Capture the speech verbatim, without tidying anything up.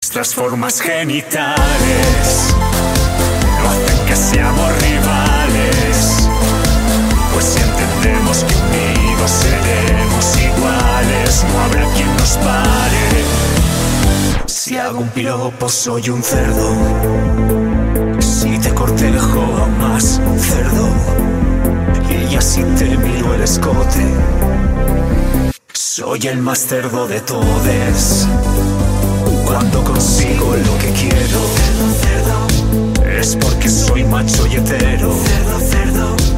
Nuestras formas genitales no hacen que seamos rivales, pues si entendemos que unidos seremos iguales, no habrá quien nos pare. Si hago un piropo soy un cerdo, si te cortejo más cerdo, y así te miro el escote, soy el más cerdo de todes. Cuando consigo lo que quiero, es porque soy macho y hetero.